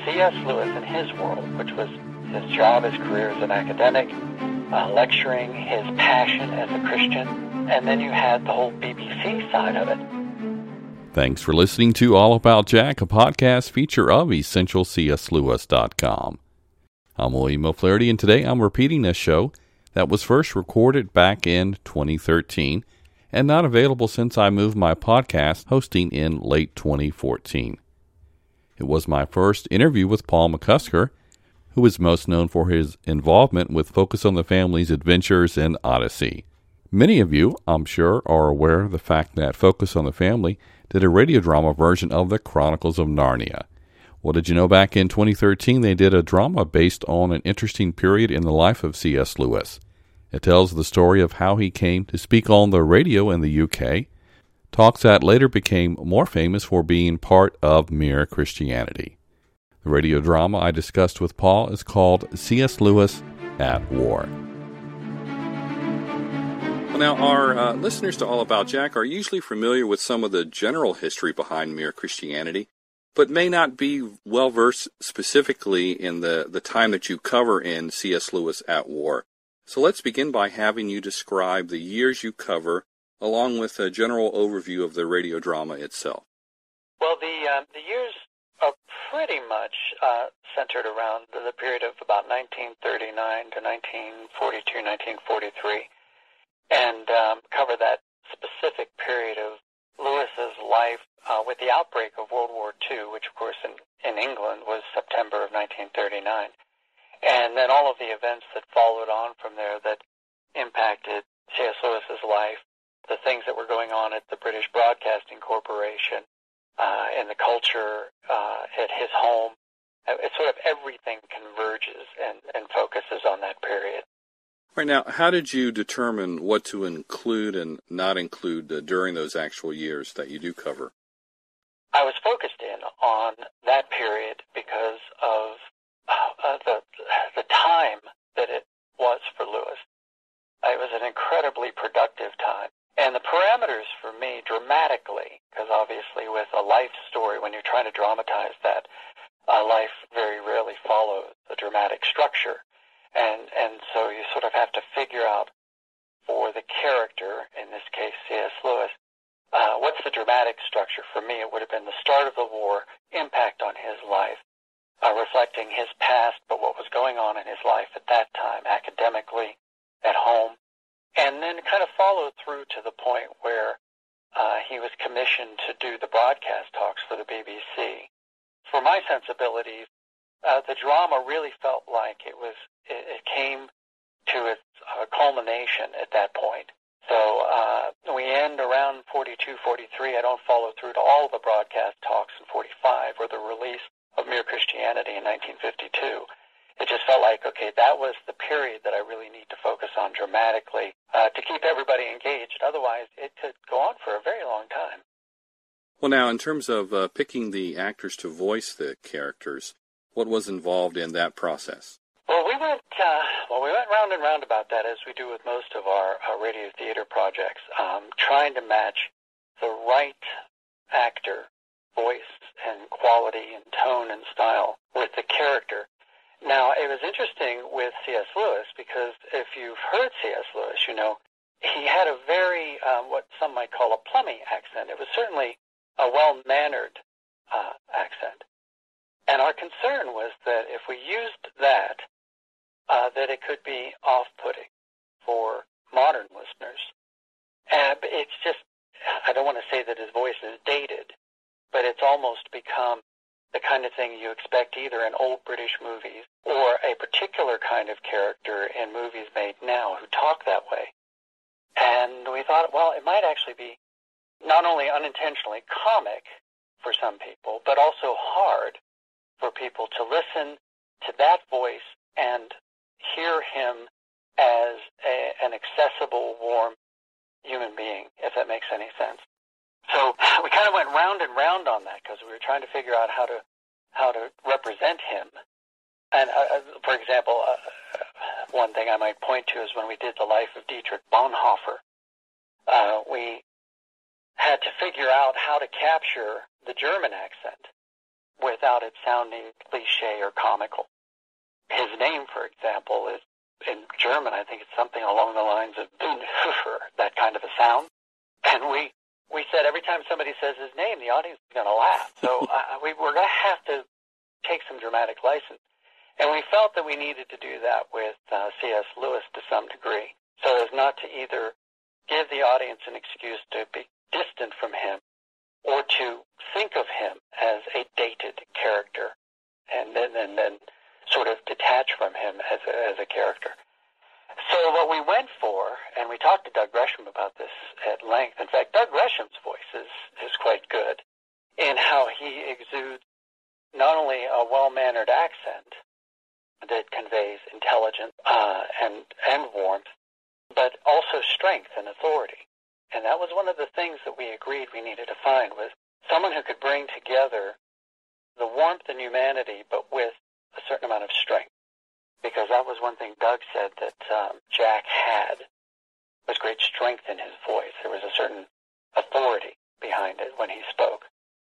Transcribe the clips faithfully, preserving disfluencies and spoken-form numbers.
C S. Lewis and his world, which was his job, his career as an academic, uh, lecturing, his passion as a Christian, and then you had the whole B B C side of it. Thanks for listening to All About Jack, a podcast feature of essential c s lewis dot com. I'm William O'Flaherty, and today I'm repeating a show that was first recorded back in twenty thirteen and not available since I moved my podcast hosting in late twenty fourteen. It was my first interview with Paul McCusker, who is most known for his involvement with Focus on the Family's Adventures in Odyssey. Many of you, I'm sure, are aware of the fact that Focus on the Family did a radio drama version of the Chronicles of Narnia. Well, did you know back in twenty thirteen they did a drama based on an interesting period in the life of C S. Lewis? It tells the story of how he came to speak on the radio in the U K, talks that later became more famous for being part of Mere Christianity. The radio drama I discussed with Paul is called C S. Lewis at War. Well, now, our uh, listeners to All About Jack are usually familiar with some of the general history behind Mere Christianity, but may not be well-versed specifically in the, the time that you cover in C S. Lewis at War. So let's begin by having you describe the years you cover, along with a general overview of the radio drama itself. Well, the uh, the years are pretty much uh, centered around the, the period of about nineteen thirty-nine to nineteen forty-two, nineteen forty-three, and um, cover that specific period of Lewis's life uh, with the outbreak of World War Two, which, of course, in, in England was September of nineteen thirty-nine. And then all of the events that followed on from there that impacted C S. Lewis's life, the things that were going on at the British Broadcasting Corporation, uh, in the culture, uh, at his home. It's sort of everything converges and, and focuses on that period. Right now, how did you determine what to include and not include uh, during those actual years that you do cover? I was focused in on that period because of Uh, the the time that it was for Lewis. Uh, it was an incredibly productive time. And the parameters for me dramatically, because obviously with a life story, when you're trying to dramatize that, uh, life very rarely follows a dramatic structure. And, and so you sort of have to figure out for the character, in this case C S. Lewis, uh, what's the dramatic structure? For me, it would have been the start of the war, impact on his life, Uh, reflecting his past, but what was going on in his life at that time, academically, at home, and then kind of followed through to the point where uh, he was commissioned to do the broadcast talks for the B B C. For my sensibilities, uh, the drama really felt like it was it, it came to its uh, culmination at that point. So uh, we end around forty-two, forty-three. I don't follow through to all the broadcast talks in forty-five or the release of Mere Christianity in nineteen fifty-two. It just felt like, okay, that was the period that I really need to focus on dramatically uh, to keep everybody engaged. Otherwise, it could go on for a very long time. Well, now, in terms of uh, picking the actors to voice the characters, what was involved in that process? Well, we went uh, well, we went round and round about that, as we do with most of our, our radio theater projects, um, trying to match the right actor, voice and quality and tone and style with the character. Now, it was interesting with C S. Lewis because if you've heard C S. Lewis, you know, he had a very, um, what some might call a plummy accent. It was certainly a well-mannered uh, accent. And our concern was that if we used that, uh, that it could be off-putting for modern listeners. And it's just, I don't want to say that his voice is dated, but it's almost become the kind of thing you expect either in old British movies or a particular kind of character in movies made now who talk that way. And we thought, well, it might actually be not only unintentionally comic for some people, but also hard for people to listen to that voice and hear him as a, an accessible, warm human being, if that makes any sense. So we kind of went round and round on that because we were trying to figure out how to how to represent him. And uh, for example, uh, one thing I might point to is when we did the life of Dietrich Bonhoeffer, uh, we had to figure out how to capture the German accent without it sounding cliche or comical. His name, for example, is in German, I think it's something along the lines of Bühnenhofer, that kind of a sound. And we we said every time somebody says his name, the audience is going to laugh. So uh, we were going to have to take some dramatic license. And we felt that we needed to do that with uh, C S. Lewis to some degree, so as not to either give the audience an excuse to be distant from him or to think of him as a dated character and then, and then sort of detach from him as a, as a character. So what we went for, and we talked to Doug Gresham about this at length. In fact, Doug Gresham's voice is, is quite good in how he exudes not only a well-mannered accent that conveys intelligence uh, and, and warmth, but also strength and authority. And that was one of the things that we agreed we needed to find, was someone who could bring together the warmth and humanity, but with a certain amount of strength. Because that was one thing Doug said that um, Jack had, was great strength in his voice. There was a certain authority behind it when he spoke.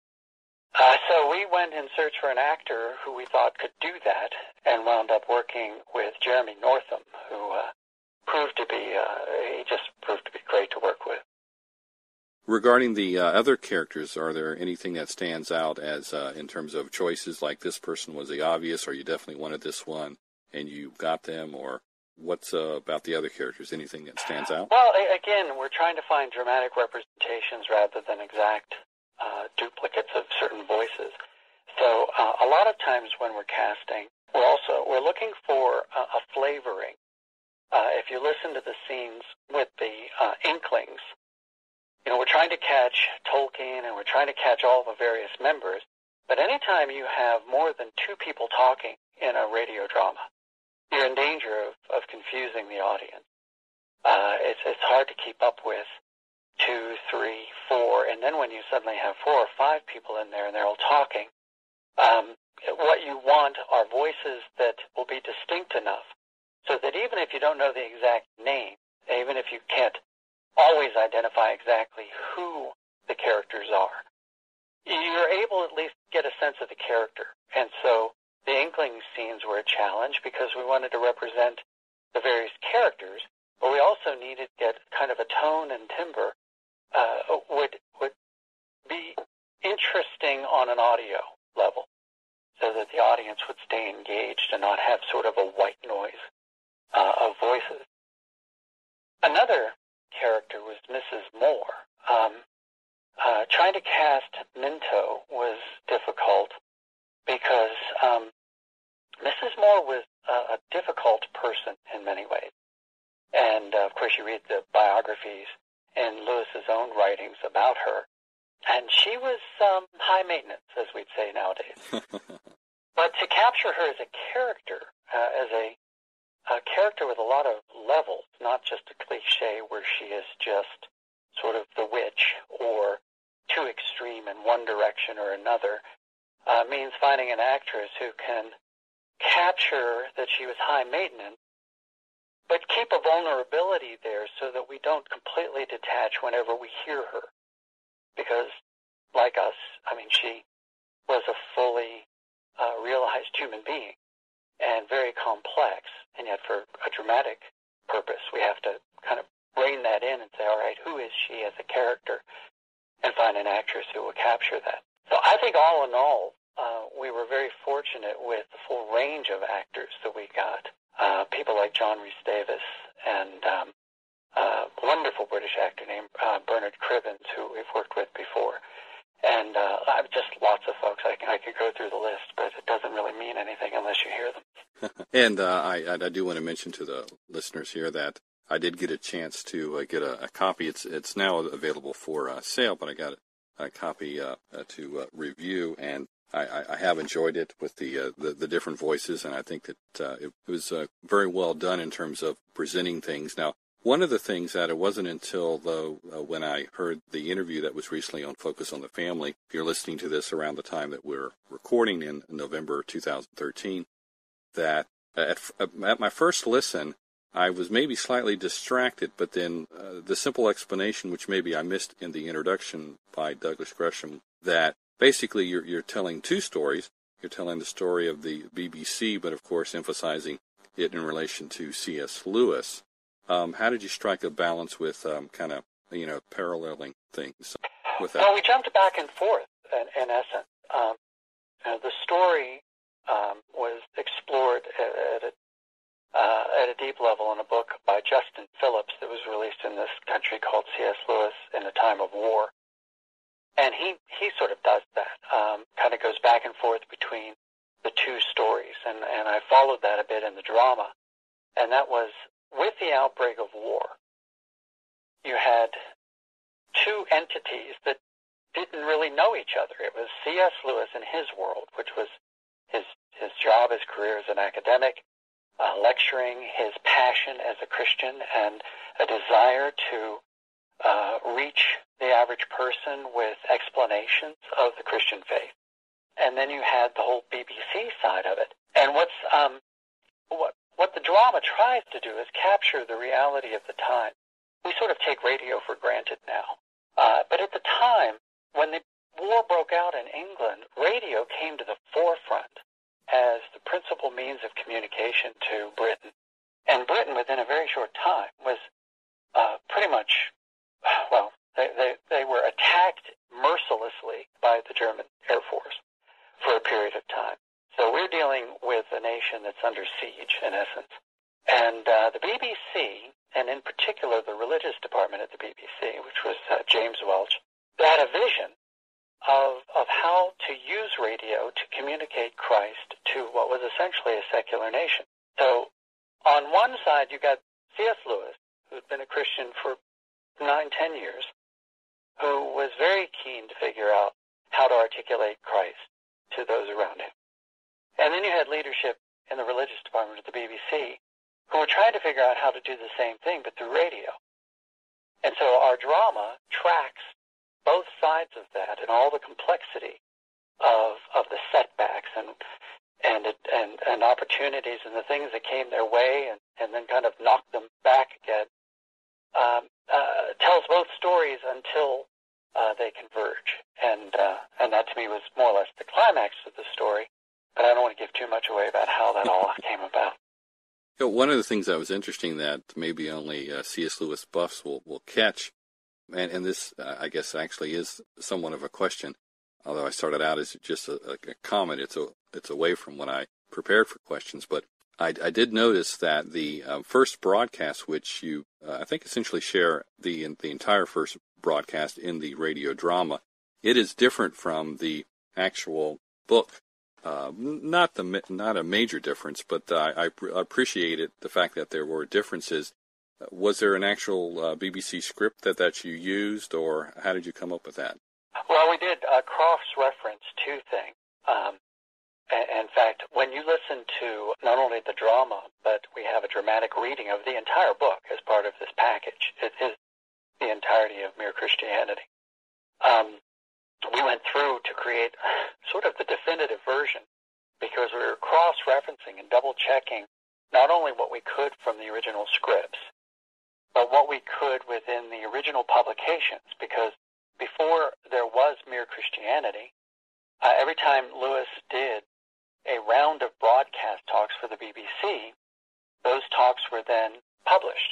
Uh, so we went in search for an actor who we thought could do that, and wound up working with Jeremy Northam, who uh, proved to be, uh, he just proved to be great to work with. Regarding the uh, other characters, are there anything that stands out as uh, in terms of choices, like this person was the obvious, or you definitely wanted this one and you got them, or what's uh, about the other characters? Anything that stands out? Well, again, we're trying to find dramatic representations rather than exact uh, duplicates of certain voices. So uh, a lot of times when we're casting, we're also we're looking for a, a flavoring. Uh, if you listen to the scenes with the uh, Inklings, you know, we're trying to catch Tolkien and we're trying to catch all the various members. But anytime you have more than two people talking in a radio drama, you're in danger of, of confusing the audience. Uh, it's, it's hard to keep up with two, three, four, and then when you suddenly have four or five people in there and they're all talking, um, what you want are voices that will be distinct enough so that even if you don't know the exact name, even if you can't always identify exactly who the characters are, you're able at least to get a sense of the character. And so the Inkling scenes were a challenge because we wanted to represent the various characters, but we also needed to get kind of a tone and timbre uh, would would be interesting on an audio level so that the audience would stay engaged and not have sort of a white noise uh, of voices. Another character was Missus Moore. Um, uh, trying to cast Minto was difficult because um, Missus Moore was a, a difficult person in many ways. And, uh, of course, you read the biographies in Lewis's own writings about her, and she was um, high maintenance, as we'd say nowadays. But to capture her as a character, uh, as a, a character with a lot of levels, not just a cliche where she is just sort of the witch or too extreme in one direction or another, uh, means finding an actress who can capture that she was high maintenance, but keep a vulnerability there so that we don't completely detach whenever we hear her. Because, like us, I mean, she was a fully uh, realized human being and very complex, and yet for a dramatic purpose, we have to kind of rein that in and say, all right, who is she as a character, and find an actress who will capture that. So I think all in all, uh, we were very fortunate with the full range of actors that we got. Uh, people like John Rhys Davis and um, a wonderful British actor named uh, Bernard Cribbins, who we've worked with before. And uh, I've just lots of folks. I, can, I could go through the list, but it doesn't really mean anything unless you hear them. And uh, I, I do want to mention to the listeners here that I did get a chance to uh, get a, a copy. It's it's now available for uh, sale, but I got a, a copy uh, uh, to uh, review, and I, I have enjoyed it with the, uh, the the different voices, and I think that uh, it was uh, very well done in terms of presenting things. Now, one of the things that it wasn't until, though, uh, when I heard the interview that was recently on Focus on the Family, if you're listening to this around the time that we're recording in November two thousand thirteen, that at, at my first listen, I was maybe slightly distracted, but then uh, the simple explanation, which maybe I missed in the introduction by Douglas Gresham, that basically you're you're telling two stories. You're telling the story of the B B C, but of course emphasizing it in relation to C S. Lewis. Um, how did you strike a balance with um, kind of, you know, paralleling things with that? Well, we jumped back and forth, in, in essence. Um, you know, the story um, was explored at, at, a, uh, at a deep level in a book by Justin Phillips that was released in this country called C S. Lewis in a Time of War. And he, he sort of does that, um, kind of goes back and forth between the two stories. And, and I followed that a bit in the drama. And that was, with the outbreak of war, you had two entities that didn't really know each other. It was C S. Lewis in his world, which was his, his job, his career as an academic, uh, lecturing, his passion as a Christian, and a desire to Uh, reach the average person with explanations of the Christian faith. And then you had the whole B B C side of it. And what's um, what what the drama tries to do is capture the reality of the time. We sort of take radio for granted now. Uh, but at the time, when the war broke out in England, radio came to the forefront as the principal means of communication to Britain. And Britain, within a very short time, was uh, pretty much Well, they, they, they were attacked mercilessly by the German Air Force for a period of time. So we're dealing with a nation that's under siege, in essence. And uh, the B B C, and in particular the religious department at the B B C, which was uh, James Welch, had a vision of, of how to use radio to communicate Christ to what was essentially a secular nation. So on one side, you got C S. Lewis, who'd been a Christian for nine, ten years, who was very keen to figure out how to articulate Christ to those around him. And then you had leadership in the religious department of the B B C who were trying to figure out how to do the same thing, but through radio. And so our drama tracks both sides of that and all the complexity of of the setbacks and and and, and opportunities and the things that came their way and, and then kind of knocked them back again. Um, uh, tells both stories until uh, they converge. And uh, and that to me was more or less the climax of the story. But I don't want to give too much away about how that all came about. You know, one of the things that was interesting that maybe only uh, C S. Lewis buffs will, will catch, and, and this, uh, I guess, actually is somewhat of a question, although I started out as just a, a comment. It's a, it's away from when I prepared for questions, but I, I did notice that the uh, first broadcast, which you, uh, I think, essentially share the the entire first broadcast in the radio drama, it is different from the actual book. Uh, not the not a major difference, but uh, I, I appreciated the fact that there were differences. Uh, was there an actual uh, B B C script that, that you used, or how did you come up with that? Well, we did uh, cross-reference two things. Um, In fact, when you listen to not only the drama, but we have a dramatic reading of the entire book as part of this package. It is the entirety of Mere Christianity. Um, we went through to create sort of the definitive version because we were cross-referencing and double-checking not only what we could from the original scripts, but what we could within the original publications, because before there was Mere Christianity, uh, every time Lewis did a round of broadcast talks for the B B C, those talks were then published.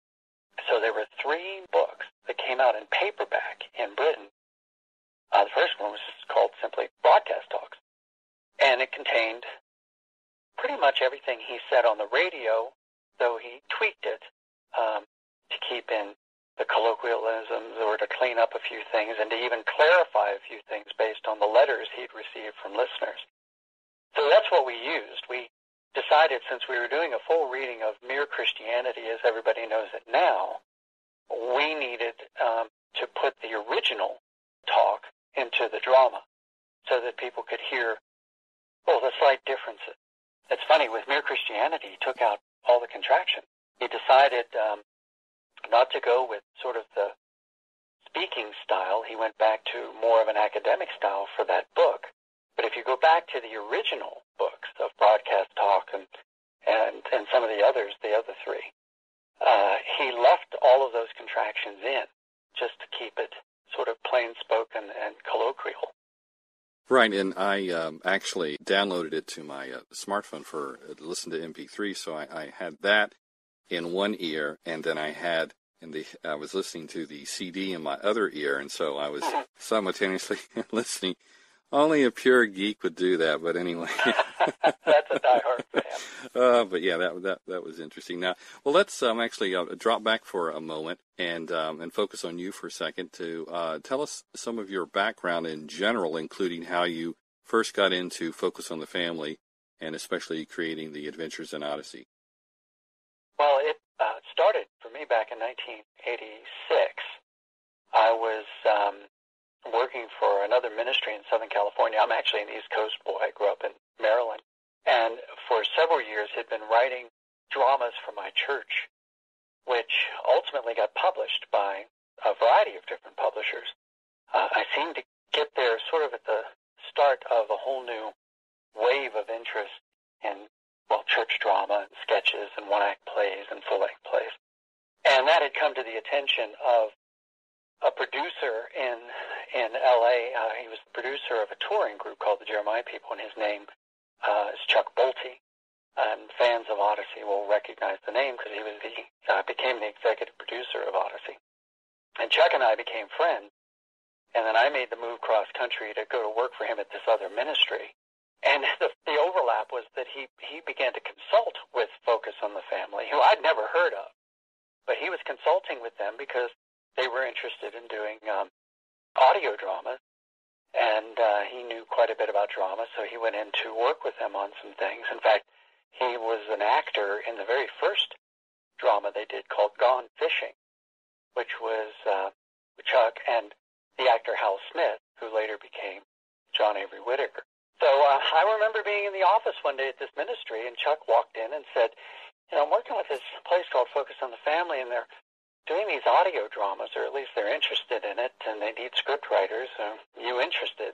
So there were three books that came out in paperback in Britain. Uh, the first one was called simply Broadcast Talks, and it contained pretty much everything he said on the radio, though he tweaked it um, to keep in the colloquialisms or to clean up a few things and to even clarify a few things based on the letters he'd received from listeners. So that's what we used. We decided, since we were doing a full reading of Mere Christianity as everybody knows it now, we needed um, to put the original talk into the drama so that people could hear, well, the slight differences. It's funny, with Mere Christianity, he took out all the contractions. He decided um, not to go with sort of the speaking style. He went back to more of an academic style for that book. But if you go back to the original books of Broadcast Talk and and, and some of the others, the other three, uh, he left all of those contractions in just to keep it sort of plain-spoken and colloquial. Right, and I um, actually downloaded it to my uh, smartphone for uh, to listen to M P three, so I, I had that in one ear, and then I had in the I was listening to the C D in my other ear, and so I was simultaneously listening. Only a pure geek would do that, but anyway. That's a diehard fan. Uh, but yeah, that that that was interesting. Now, well, let's um, actually uh, drop back for a moment and um, and focus on you for a second to uh, tell us some of your background in general, including how you first got into Focus on the Family, and especially creating the Adventures in Odyssey. Well, it uh, started for me back in nineteen eighty-six. I was um, working for another ministry in Southern California. I'm actually an East Coast boy. I grew up in Maryland. And for several years had been writing dramas for my church, which ultimately got published by a variety of different publishers. Uh, I seemed to get there sort of at the start of a whole new wave of interest in, well, church drama and sketches and one-act plays and full-length plays. And that had come to the attention of a producer in in L A. Uh, he was the producer of a touring group called the Jeremiah People, and his name Uh, is Chuck Bolte, and fans of Odyssey will recognize the name because he was the uh, became the executive producer of Odyssey. And Chuck and I became friends, and then I made the move cross country to go to work for him at this other ministry. And the, the overlap was that he, he began to consult with Focus on the Family, who I'd never heard of, but he was consulting with them because they were interested in doing um, audio dramas. And uh, he knew quite a bit about drama, so he went in to work with them on some things. In fact, he was an actor in the very first drama they did called Gone Fishing, which was uh, Chuck and the actor Hal Smith, who later became John Avery Whittaker. So uh, I remember being in the office one day at this ministry, and Chuck walked in and said, you know, I'm working with this place called Focus on the Family, and they're doing these audio dramas, or at least they're interested in it, and they need script writers. Are you interested?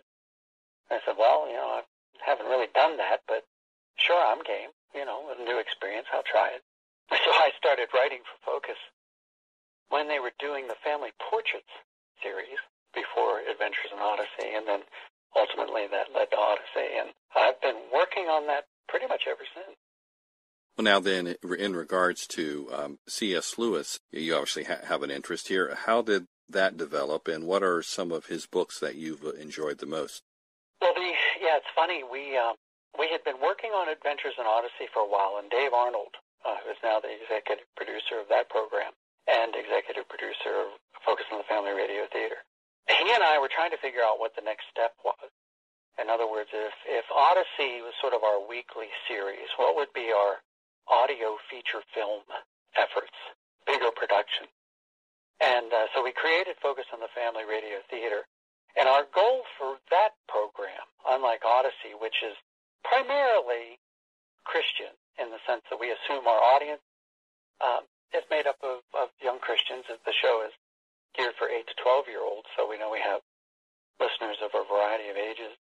I said, well, you know, I haven't really done that, but sure, I'm game. You know, a new experience, I'll try it. So I started writing for Focus when they were doing the Family Portraits series before Adventures in Odyssey, and then ultimately that led to Odyssey, and I've been working on that pretty much ever since. Well, now then, in regards to um, C S. Lewis, you obviously ha- have an interest here. How did that develop, and what are some of his books that you've enjoyed the most? Well, the, yeah, it's funny. We um, we had been working on Adventures in Odyssey for a while, and Dave Arnold, uh, who is now the executive producer of that program and executive producer of Focus on the Family Radio Theater, he and I were trying to figure out what the next step was. In other words, if, if Odyssey was sort of our weekly series, what would be our audio feature film efforts, bigger production? And uh, so we created Focus on the Family Radio Theater. And our goal for that program, unlike Odyssey, which is primarily Christian in the sense that we assume our audience um, is made up of, of young Christians. The show is geared for eight to twelve-year-olds, so we know we have listeners of a variety of ages.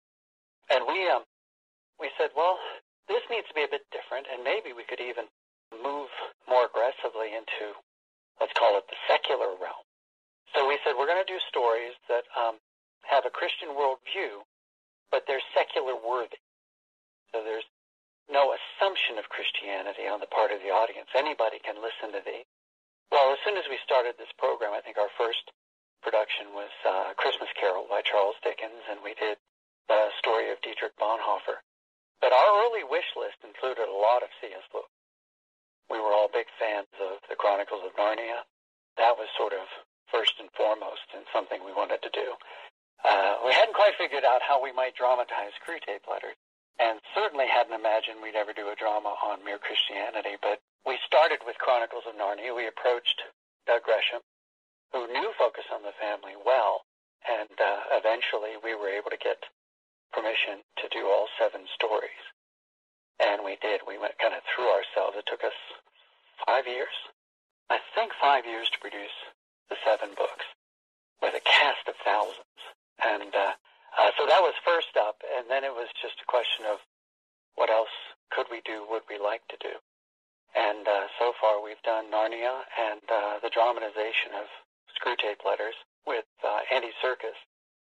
And we um, we said, well, this needs to be a bit different, and maybe we could even move more aggressively into, let's call it the secular realm. So we said we're going to do stories that um, have a Christian worldview, but they're secular worthy. So there's no assumption of Christianity on the part of the audience. Anybody can listen to these. Well, as soon as we started this program, I think our first production was uh, Christmas Carol by Charles Dickens, and we did the story of Dietrich Bonhoeffer. But our early wish list included a lot of C S. Lewis. We were all big fans of the Chronicles of Narnia. That was sort of first and foremost and something we wanted to do. Uh, we hadn't quite figured out how we might dramatize Screwtape Letters, and certainly hadn't imagined we'd ever do a drama on Mere Christianity, but we started with Chronicles of Narnia. We approached Doug Gresham, who knew Focus on the Family well, and uh, eventually we were able to get permission to do all seven stories. And we did. We went kind of through ourselves. It took us five years, I think five years to produce the seven books with a cast of thousands. And uh, uh, so that was first up, and then it was just a question of what else could we do, would we like to do. And uh, so far we've done Narnia and uh, the dramatization of Screwtape Letters with uh, Andy Serkis,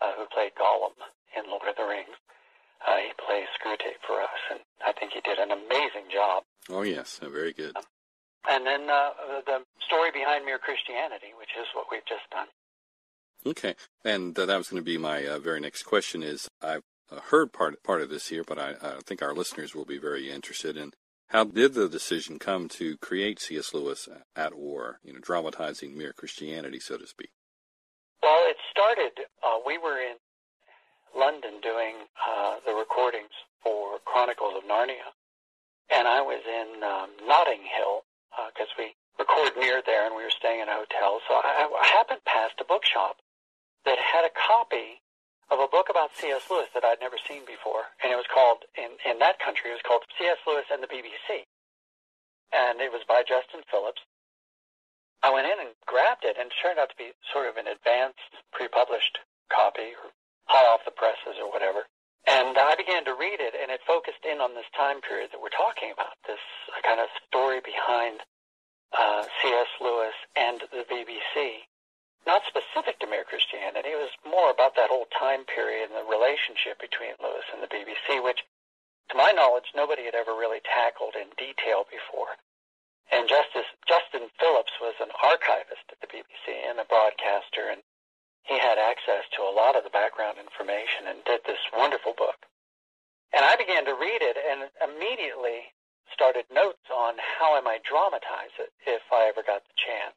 uh, who played Gollum in Lord of the Rings. Uh, he plays Screwtape for us, and I think he did an amazing job. Oh, yes, very good. Um, and then uh, the story behind Mere Christianity, which is what we've just done. Okay, and uh, that was going to be my uh, very next question is, I've uh, heard part, part of this here, but I, I think our listeners will be very interested in how did the decision come to create C S. Lewis at War, you know, dramatizing Mere Christianity, so to speak? Well, it started, uh, we were in London doing uh, the recordings for Chronicles of Narnia, and I was in um, Notting Hill, because uh, we record near there, and we were staying in a hotel, so I, I happened past a bookshop that had a copy of a book about C S. Lewis that I'd never seen before, and it was called, in, in that country, it was called C S. Lewis and the B B C, and it was by Justin Phillips. I went in and grabbed it, and it turned out to be sort of an advanced, pre-published copy, or hot off the presses or whatever, and I began to read it, and it focused in on this time period that we're talking about, this kind of story behind uh, C S. Lewis and the B B C. Not specific to Mere Christianity. It was more about that whole time period and the relationship between Lewis and the B B C, which, to my knowledge, nobody had ever really tackled in detail before. And Justice, Justin Phillips was an archivist at the B B C and a broadcaster, and he had access to a lot of the background information and did this wonderful book. And I began to read it and immediately started notes on how I might dramatize it if I ever got the chance.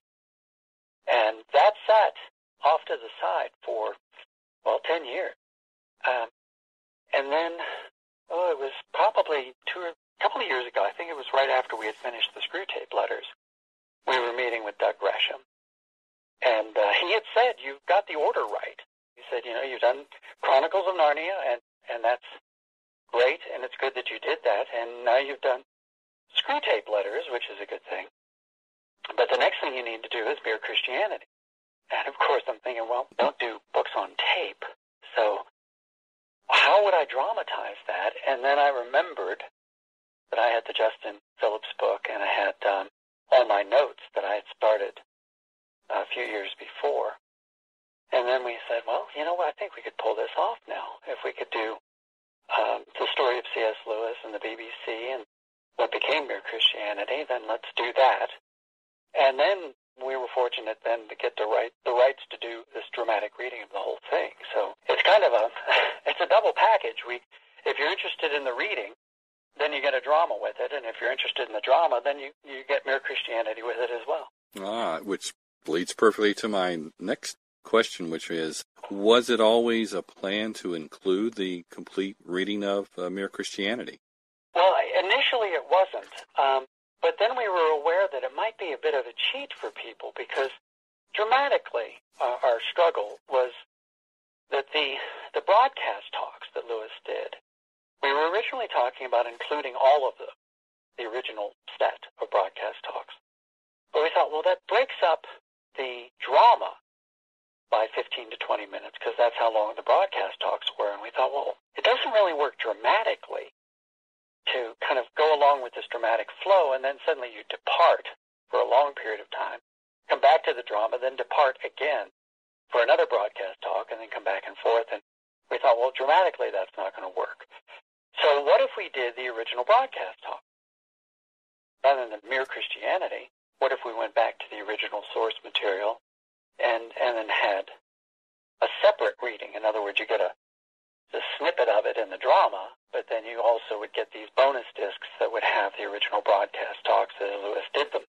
And that sat off to the side for, well, ten years. Um, and then, oh, it was probably two or a couple of years ago. I think it was right after we had finished the Screwtape letters. We were meeting with Doug Gresham. And uh, he had said, you've got the order right. He said, you know, you've done Chronicles of Narnia, and, and that's great, and it's good that you did that. And now you've done Screwtape letters, which is a good thing. But the next thing you need to do is Mere Christianity. And of course I'm thinking, well, don't do books on tape. So how would I dramatize that? And then I remembered that I had the Justin Phillips book, and I had um, all my notes that I had started a few years before. And then we said, well, you know what, I think we could pull this off now. If we could do um, the story of C S. Lewis and the B B C and what became Mere Christianity, then let's do that. And then we were fortunate then to get the right the rights to do this dramatic reading of the whole thing. So it's kind of a it's a double package. We, if you're interested in the reading, then you get a drama with it, and if you're interested in the drama, then you, you get Mere Christianity with it as well. Ah, which leads perfectly to my next question, which is, was it always a plan to include the complete reading of uh, Mere Christianity? Well, initially it wasn't. Um, But then we were aware that it might be a bit of a cheat for people, because dramatically uh, our struggle was that the the broadcast talks that Lewis did, we were originally talking about including all of the, the original set of broadcast talks. But we thought, well, that breaks up the drama by fifteen to twenty minutes, because that's how long the broadcast talks were. And we thought, well, it doesn't really work dramatically to kind of go along with this dramatic flow, and then suddenly you depart for a long period of time, come back to the drama, then depart again for another broadcast talk, and then come back and forth. And we thought, well, dramatically that's not going to work. So what if we did the original broadcast talk? Rather than Mere Christianity, what if we went back to the original source material and, and then had a separate reading? In other words, you get a the snippet of it in the drama, but then you also would get these bonus discs that would have the original broadcast talks as Lewis did them.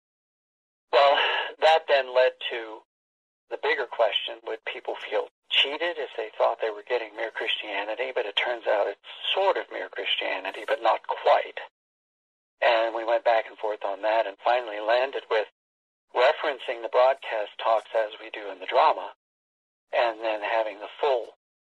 Well, that then led to the bigger question, would people feel cheated if they thought they were getting Mere Christianity? But it turns out it's sort of Mere Christianity, but not quite. And we went back and forth on that, and finally landed with referencing the broadcast talks as we do in the drama, and then having the full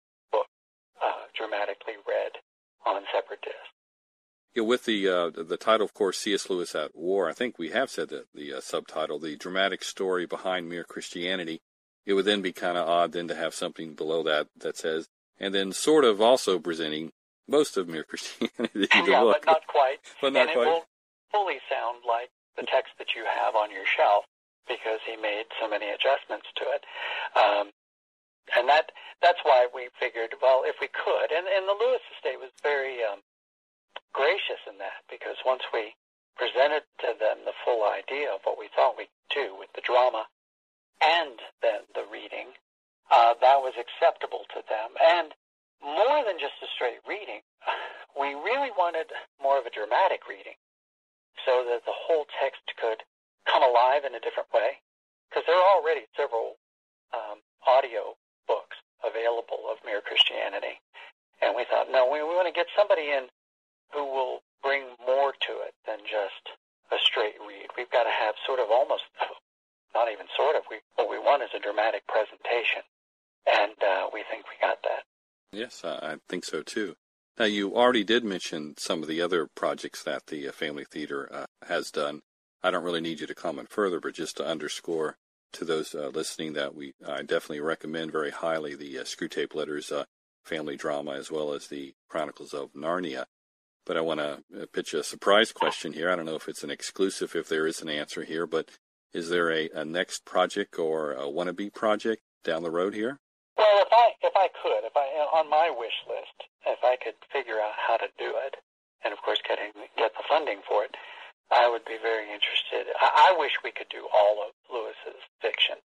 Uh, dramatically read on separate discs. Yeah, with the uh, the title, of course, C S. Lewis at War, I think we have said that the uh, subtitle, the dramatic story behind Mere Christianity, it would then be kind of odd then to have something below that that says, and then sort of also presenting most of Mere Christianity. Yeah, book. but not quite. But not and quite. it will fully sound like the text that you have on your shelf, because he made so many adjustments to it. Um, and that that's why we figured, well, if we could, and, and the Lewis estate was very um, gracious in that, because once we presented to them the full idea of what we thought we could do with the drama and then the reading, uh, that was acceptable to them. And more than just a straight reading, we really wanted more of a dramatic reading, so that the whole text could come alive in a different way, because there are already several um, audio books available of Mere Christianity. And we thought, no, we, we want to get somebody in who will bring more to it than just a straight read. We've got to have sort of almost, not even sort of, we, what we want is a dramatic presentation. And uh, we think we got that. Yes, I think so too. Now, you already did mention some of the other projects that the uh, Family Theater uh, has done. I don't really need you to comment further, but just to underscore to those uh, listening that we I definitely recommend very highly the uh, Screwtape Letters uh, family drama, as well as the Chronicles of Narnia. But I want to pitch a surprise question here. I don't know if it's an exclusive, if there is an answer here, but is there a, a next project or a wannabe project down the road here? Well, if I if I could, if I on my wish list, if I could figure out how to do it, and of course getting get the funding for it, I would be very interested. I, I wish we could do all of Lewis's fiction.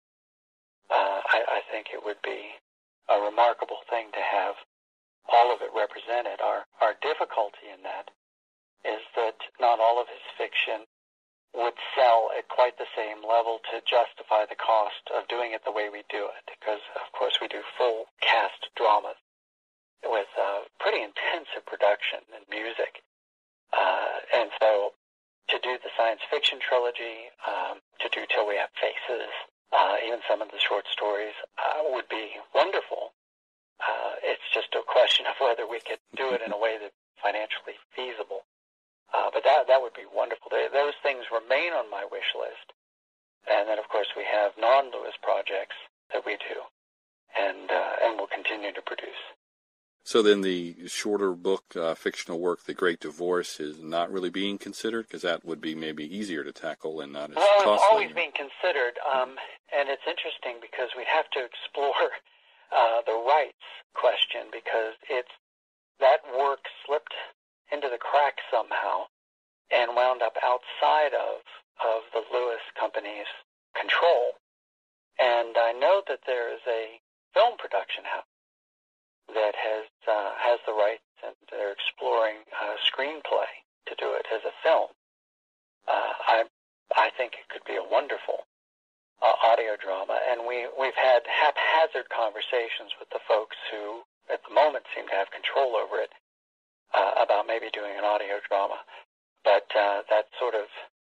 Uh, I, I think it would be a remarkable thing to have all of it represented. Our our difficulty in that is that not all of his fiction would sell at quite the same level to justify the cost of doing it the way we do it, because of course we do full cast dramas with uh, pretty intensive production and music, uh, and so to do the science fiction trilogy, um, to do Till We Have Faces, uh, even some of the short stories uh, would be wonderful. Uh, it's just a question of whether we could do it in a way that's financially feasible. Uh, but that that would be wonderful. They, those things remain on my wish list. And then, of course, we have non-Lewis projects that we do, and uh, and will continue to produce. So then the shorter book, uh, fictional work, The Great Divorce, is not really being considered, because that would be maybe easier to tackle and not as well, costly. Well, it's always being considered, um, and it's interesting because we have to explore uh, the rights question, because it's that work slipped into the cracks somehow and wound up outside of, of the Lewis Company's control. And I know that there is a film production house that has uh, has the rights, and they're exploring a screenplay to do it as a film. Uh, I I think it could be a wonderful uh, audio drama, and we we've had haphazard conversations with the folks who, at the moment, seem to have control over it, uh, about maybe doing an audio drama, but uh, that's sort of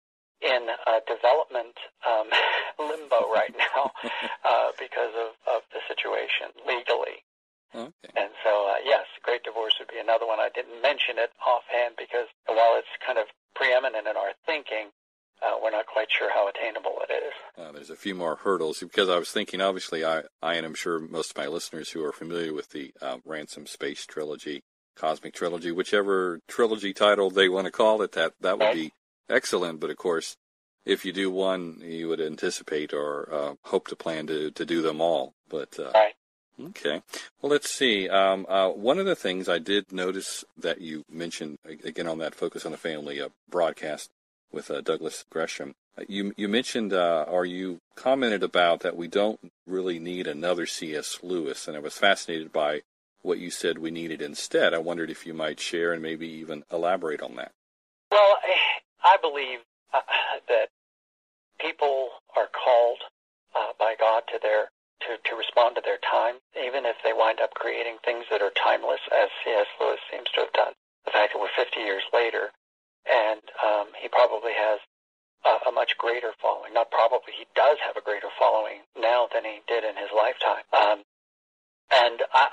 in a development um, limbo right now uh, because of, of the situation legally. Okay. And so, uh, yes, Great Divorce would be another one. I didn't mention it offhand because while it's kind of preeminent in our thinking, uh, we're not quite sure how attainable it is. Uh, there's a few more hurdles, because I was thinking, obviously, I, I and I'm sure most of my listeners who are familiar with the uh, Ransom Space Trilogy, Cosmic Trilogy, whichever trilogy title they want to call it, that, that would be excellent. But, of course, if you do one, you would anticipate or uh, hope to plan to, to do them all. But uh, right. Okay. Well, let's see. Um, uh, one of the things I did notice that you mentioned, again, on that Focus on the Family uh, broadcast with uh, Douglas Gresham, uh, you you mentioned, uh, or you commented about that we don't really need another C S. Lewis, and I was fascinated by what you said we needed instead. I wondered if you might share and maybe even elaborate on that. Well, I believe uh, that people are called uh, by God to their To, to respond to their time, even if they wind up creating things that are timeless, as C S. Lewis seems to have done. The fact that we're fifty years later, and um, he probably has a, a much greater following. Not probably, he does have a greater following now than he did in his lifetime. Um, and I,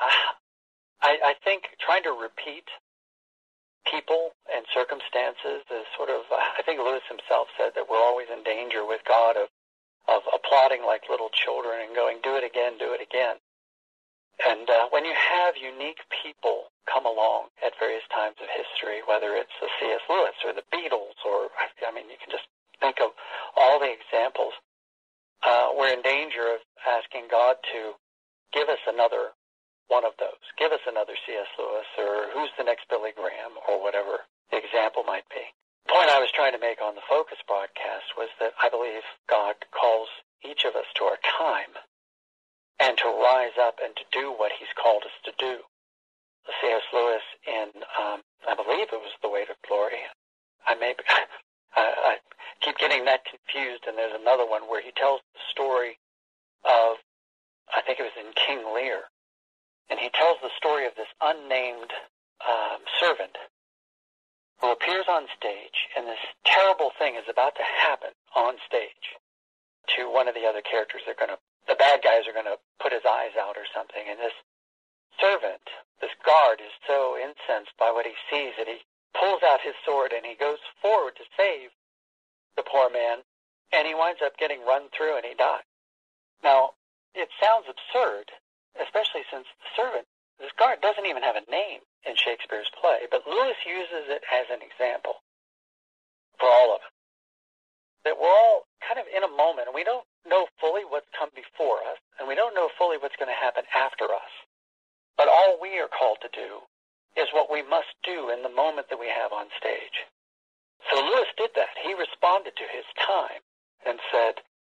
I, I think trying to repeat people and circumstances is sort of, I think Lewis himself said that we're always in danger with God of of applauding like little children and going, do it again, do it again. And uh, when you have unique people come along at various times of history, whether it's the C S. Lewis or the Beatles, or, I mean, you can just think of all the examples, uh, we're in danger of asking God to give us another one of those. Give us another C S. Lewis, or who's the next Billy Graham, or whatever the example might be. The point I was trying to make on the Focus broadcast was that I believe God calls each of us to our time and to rise up and to do what he's called us to do. C S. Lewis in, um, I believe it was The Weight of Glory. I may be, I, I keep getting that confused, and there's another one where he tells the story of, I think it was in King Lear, and he tells the story of this unnamed um, servant who appears on stage, and this terrible thing is about to happen on stage to one of the other characters. They're going to, the bad guys are going to put his eyes out or something, and this servant, this guard, is so incensed by what he sees that he pulls out his sword and he goes forward to save the poor man, and he winds up getting run through and he dies. Now, it sounds absurd, especially since the servant, this guard, doesn't even have a name in Shakespeare's play, but Lewis uses it as an example for all of us. That we're all kind of in a moment, and we don't know fully what's come before us, and we don't know fully what's going to happen after us. But all we are called to do is what we must do in the moment that we have on stage. So Lewis did that. He responded to his time and said,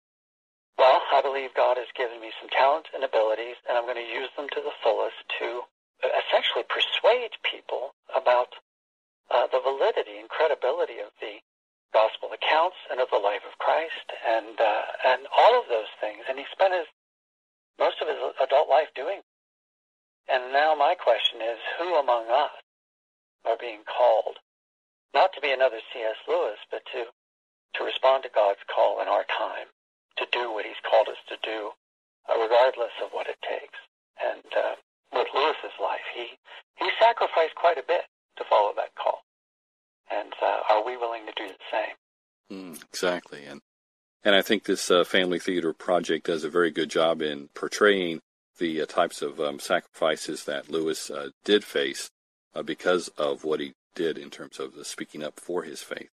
well, I believe God has given me some talents and abilities, and I'm going to use them to the fullest to essentially persuade people about uh, the validity and credibility of the gospel accounts and of the life of Christ and uh, and all of those things. And he spent his most of his adult life doing it. And now my question is, who among us are being called, not to be another C S. Lewis, but to, to respond to God's call in our time, to do what he's called us to do, uh, regardless of what it takes. And uh, with Lewis's life, he, he sacrificed quite a bit to follow that call. And uh, are we willing to do the same? Mm, exactly. And, and I think this uh, Family Theater Project does a very good job in portraying the uh, types of um, sacrifices that Lewis uh, did face uh, because of what he did in terms of the speaking up for his faith.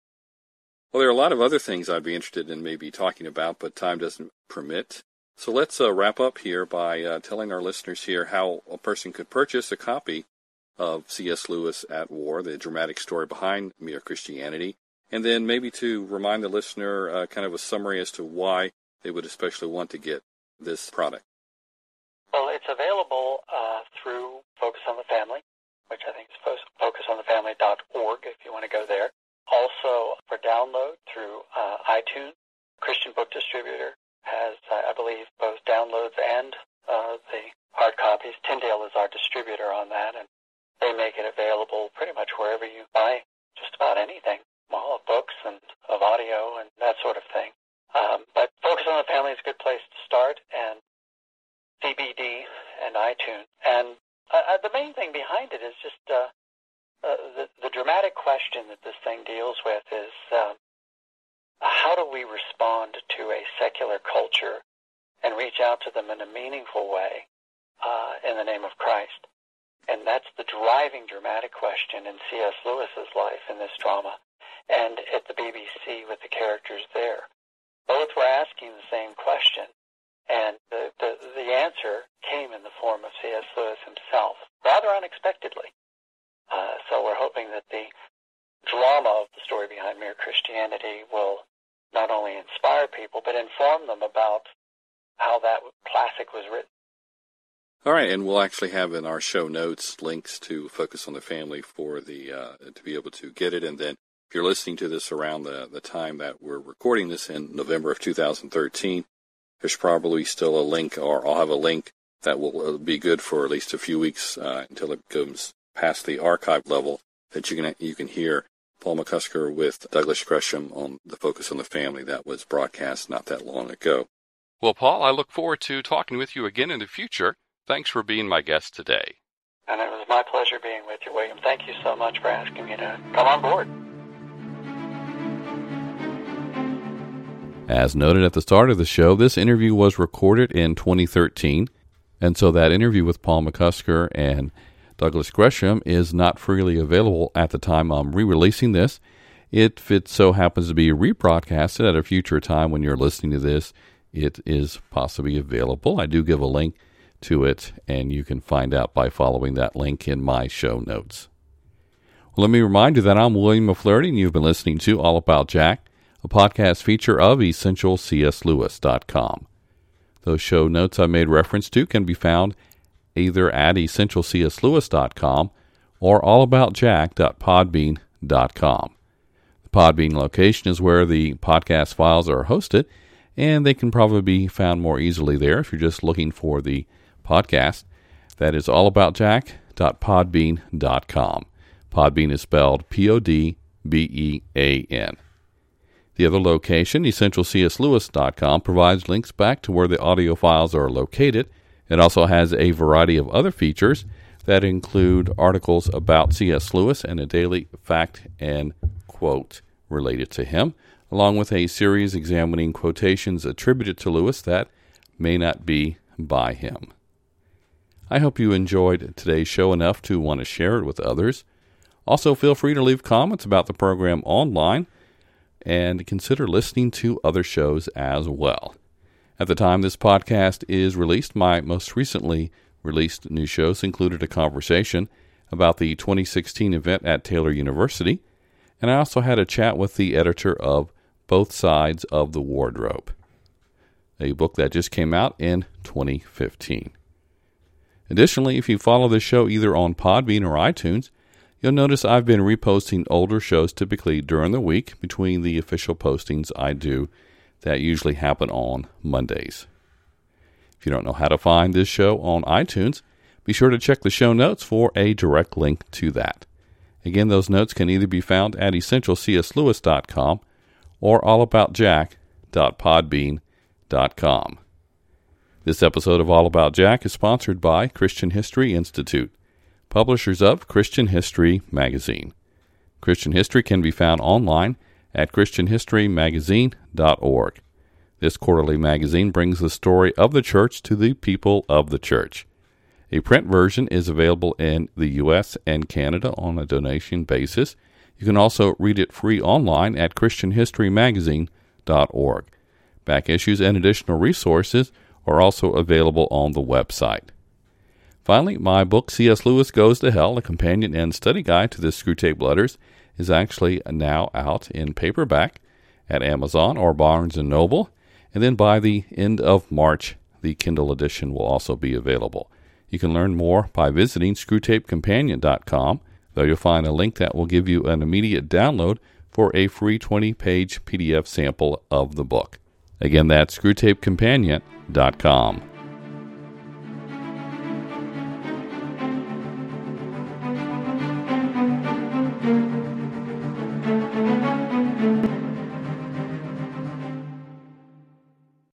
Well, there are a lot of other things I'd be interested in maybe talking about, but time doesn't permit. So let's uh, wrap up here by uh, telling our listeners here how a person could purchase a copy of C S. Lewis at War, the dramatic story behind Mere Christianity, and then maybe to remind the listener uh, kind of a summary as to why they would especially want to get this product. Well, it's available uh, through Focus on the Family, which I think is focus on the family dot org if you want to go there. Also for download through uh, iTunes. Christian Book Distributor has, uh, I believe, both downloads and uh, the hard copies. Tyndale is our distributor on that, and they make it available pretty much wherever you buy just about anything, well, of books and of audio and that sort of thing. Um, but Focus on the Family is a good place to start, and C B D and iTunes. And uh, the main thing behind it is just uh, uh, the, the dramatic question that this thing deals with is uh, how do we respond to a secular culture and reach out to them in a meaningful way uh, in the name of Christ? And that's the driving dramatic question in C S. Lewis's life in this drama and at the B B C with the characters there. Both were asking the same question. And the, the the answer came in the form of C S. Lewis himself, rather unexpectedly. Uh, so we're hoping that the drama of the story behind Mere Christianity will not only inspire people, but inform them about how that classic was written. All right, and we'll actually have in our show notes links to Focus on the Family for the uh, to be able to get it. And then if you're listening to this around the, the time that we're recording this in November of two thousand thirteen, there's probably still a link, or I'll have a link that will be good for at least a few weeks uh, until it goes past the archive level, that you can you can hear Paul McCusker with Douglas Gresham on the Focus on the Family that was broadcast not that long ago. Well, Paul, I look forward to talking with you again in the future. Thanks for being my guest today. And it was my pleasure being with you, William. Thank you so much for asking me to come on board. As noted at the start of the show, this interview was recorded in twenty thirteen, and so that interview with Paul McCusker and Douglas Gresham is not freely available at the time I'm re-releasing this. If it so happens to be rebroadcasted at a future time when you're listening to this, it is possibly available. I do give a link to it, and you can find out by following that link in my show notes. Well, let me remind you that I'm William O'Flaherty, and you've been listening to All About Jack, a podcast feature of essential c s lewis dot com. Those show notes I made reference to can be found either at essential c s lewis dot com or all about jack dot podbean dot com. The Podbean location is where the podcast files are hosted, and they can probably be found more easily there if you're just looking for the podcast. That is all about jack dot podbean dot com. Podbean is spelled P O D B E A N. The other location, essential c s lewis dot com, provides links back to where the audio files are located. It also has a variety of other features that include articles about C S. Lewis and a daily fact and quote related to him, along with a series examining quotations attributed to Lewis that may not be by him. I hope you enjoyed today's show enough to want to share it with others. Also, feel free to leave comments about the program online, and consider listening to other shows as well. At the time this podcast is released, my most recently released new shows included a conversation about the twenty sixteen event at Taylor University, and I also had a chat with the editor of Both Sides of the Wardrobe, a book that just came out in twenty fifteen. Additionally, if you follow this show either on Podbean or iTunes, you'll notice I've been reposting older shows typically during the week between the official postings I do that usually happen on Mondays. If you don't know how to find this show on iTunes, be sure to check the show notes for a direct link to that. Again, those notes can either be found at essential c s lewis dot com or all about jack dot podbean dot com. This episode of All About Jack is sponsored by Christian History Institute, publishers of Christian History Magazine. Christian History can be found online at christian history magazine dot org. This quarterly magazine brings the story of the church to the people of the church. A print version is available in the U S and Canada on a donation basis. You can also read it free online at christian history magazine dot org. Back issues and additional resources are also available on the website. Finally, my book, C S. Lewis Goes to Hell, a companion and study guide to the Screwtape Letters, is actually now out in paperback at Amazon or Barnes and Noble, and then by the end of March, the Kindle edition will also be available. You can learn more by visiting screwtape companion dot com, though you'll find a link that will give you an immediate download for a free twenty-page P D F sample of the book. Again, that's screwtape companion dot com.